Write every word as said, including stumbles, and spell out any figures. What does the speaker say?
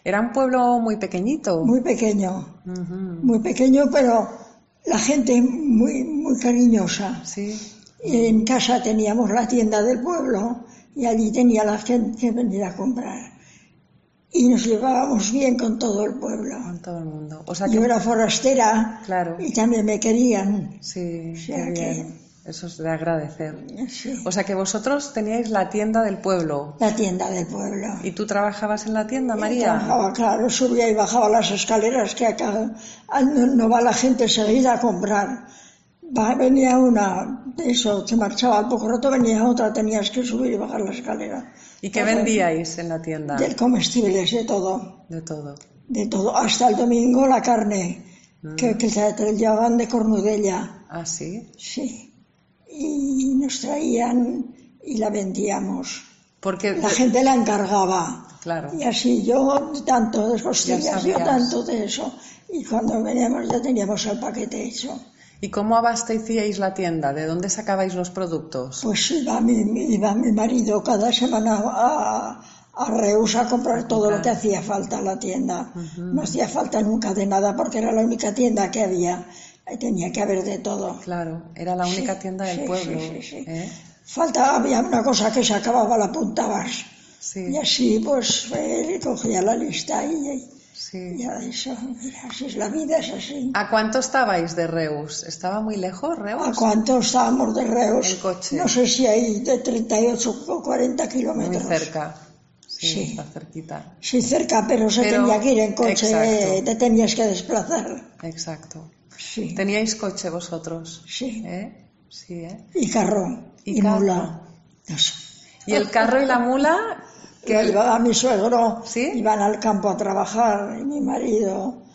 Era un pueblo muy pequeñito. Muy pequeño, Uh-huh. muy pequeño, pero la gente muy, muy cariñosa. Sí. Y en casa teníamos la tienda del pueblo y allí tenía la gente que venir a comprar. Y nos llevábamos bien con todo el pueblo. Con todo el mundo. O sea Yo que... era forastera, Claro. y también me querían. Sí, O sea qué bien. que- Eso es de agradecer. Sí, O sea que vosotros teníais la tienda del pueblo. la tienda del pueblo. ¿Y tú trabajabas en la tienda, Yo María? trabajaba, claro, subía y bajaba las escaleras que acá no, no va la gente seguida a comprar. Va, venía una, eso, se marchaba al poco rato, venía otra, tenías que subir y bajar la escalera. ¿Y qué Todo, vendíais en la tienda? Del comestibles, de todo, De todo. de todo. Hasta el domingo la carne, Mm. que, que se te llevaban de Cornudella, ¿Ah, sí? sí. Y nos traían y la vendíamos. Porque... La gente la encargaba. Claro. Y así yo tanto de costillas, Ya yo sabías. tanto de eso. Y cuando veníamos ya teníamos el paquete hecho. ¿Y cómo abastecíais la tienda? ¿De dónde sacabais los productos? Pues iba mi, iba mi marido cada semana a, a Reus a comprar A todo lo comprar. que hacía falta en la tienda. Ujú. No hacía falta nunca de nada porque era la única tienda que había. Ahí tenía que haber de todo. Claro, era la única Sí, tienda del sí, pueblo. sí, sí, sí. ¿Eh? Falta, había una cosa que se acababa, la apuntabas. Sí, Y así pues él cogía la lista y sí. ya eso, mira, así es la vida, es así. ¿A cuánto estabais de Reus? ¿Estaba muy lejos, Reus? ¿A cuánto estábamos de Reus? En coche. No sé si hay de treinta y ocho o cuarenta Muy kilómetros. cerca. Sí, Sí. está cerquita. Sí, cerca, pero se Pero- tenía que ir en coche, exacto. te tenías que desplazar. Exacto. Sí, ¿Teníais coche vosotros? sí. ¿Eh? Sí, ¿eh? Y carro, Y y, carro. mula. Eso. ¿Y el carro y la mula? Que ¿Qué? iba a mi suegro, ¿Sí? iban al campo a trabajar, y mi marido